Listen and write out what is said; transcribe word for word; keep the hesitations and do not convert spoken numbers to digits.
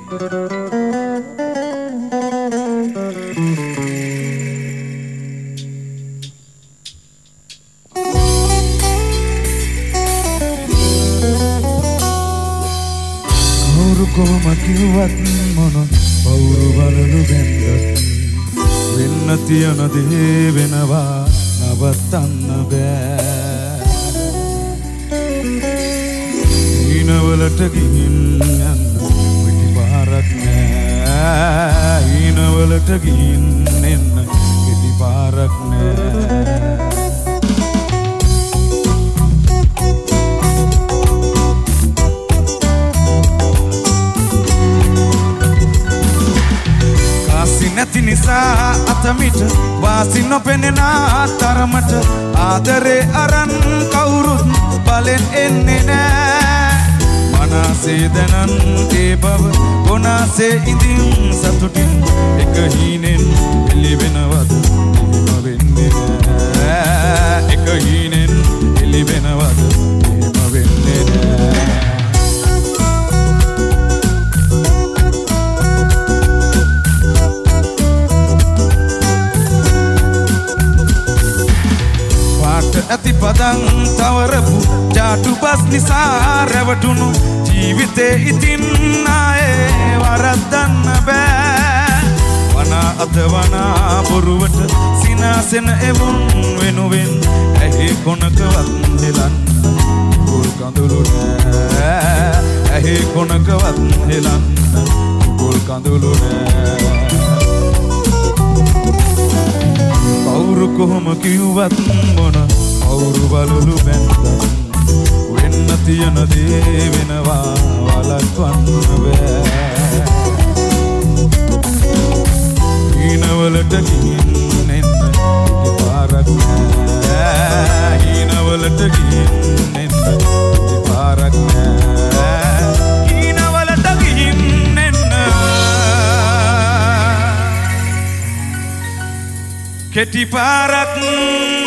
කොහොම කිව්වත් මොන පවුරු බලලු බැන්දත් වෙන්න තියන දේ වෙනවා නවත්තන්න බෑ ඊනවලට ගිහින් යන්න පිටිපාරක් නෑ ඊනවලට ගිහින් එන්න පිටිපාරක් නෑ නැති නිසා අතමිට වාසි නොපෙනෙන තරමට ආදරේ අරන් කවුරුත් බලෙන් එන්නේ නෑ මනසේ දැනන් ඒ බව කොනාසේ ඉඳින් සතුටින් එක හීනෙන් එළි වෙනවද එහෙම වෙන්නේ නෑ එක හීනෙන් එළි වෙනවද එහෙම වෙන්නේ නෑ ඇති පදන් තවරපු ජාටු බස් නිසා රැවටුණු ජීවිතේ ඉතින් ආයේ වරද්දන්න බෑ වනා අත වනා බොරුවට සිනාසෙන එවුන් වෙනුවෙන් ඇහි කොනකවත් හෙලන්න කුල් කඳුළු නෑ ඇහි කොනකවත් හෙලන්න කුල් කඳුළු නෑ කවුරු කොහොම කිව්වත් මොන කවුරු බලලු බැන්දත් වෙන්න තියන දේ වෙනවා වළක්වන්න බෑ ඊනවලට ගිහින් එන්න පිටිපාරක් නෑ ඊනවලට ගිහින් එන්න පිටිපාරක් නෑ ඊනවලට ගිහින් එන්න කෙටිපාරක්